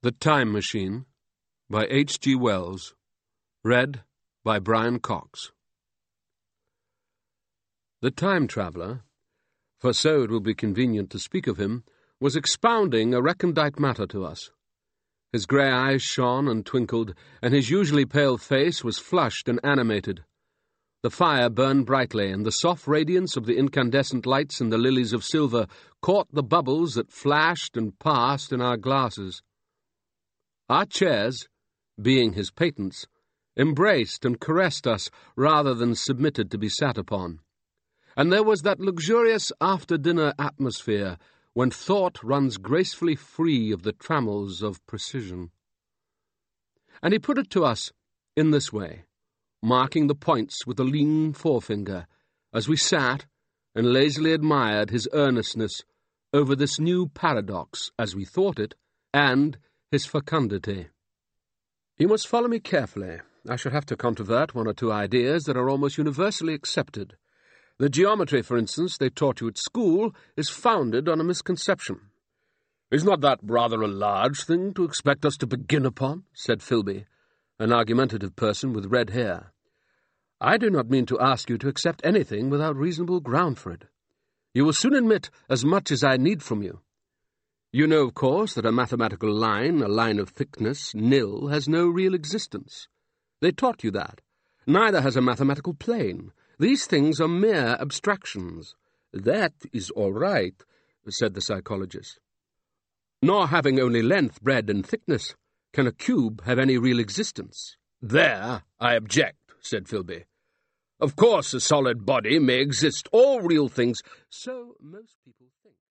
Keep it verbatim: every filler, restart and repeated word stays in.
The Time Machine by H G Wells. Read by Brian Cox. The time traveller, for so it will be convenient to speak of him, was expounding a recondite matter to us. His grey eyes shone and twinkled, and his usually pale face was flushed and animated. The fire burned brightly, and the soft radiance of the incandescent lights in the lilies of silver caught the bubbles that flashed and passed in our glasses. Our chairs, being his patents, embraced and caressed us rather than submitted to be sat upon. And there was that luxurious after-dinner atmosphere when thought runs gracefully free of the trammels of precision. And he put it to us in this way, marking the points with a lean forefinger, as we sat and lazily admired his earnestness over this new paradox, as we thought it, and his fecundity. You must follow me carefully. I shall have to controvert one or two ideas that are almost universally accepted. The geometry, for instance, they taught you at school, is founded on a misconception. "Is not that rather a large thing to expect us to begin upon?" said Philby, an argumentative person with red hair. "I do not mean to ask you to accept anything without reasonable ground for it. You will soon admit as much as I need from you. You know, of course, that a mathematical line, a line of thickness, nil, has no real existence. They taught you that. Neither has a mathematical plane. These things are mere abstractions." "That is all right," said the psychologist. "Nor having only length, breadth, and thickness, can a cube have any real existence." "There I object," said Philby. "Of course a solid body may exist. All real things—" "So most people think."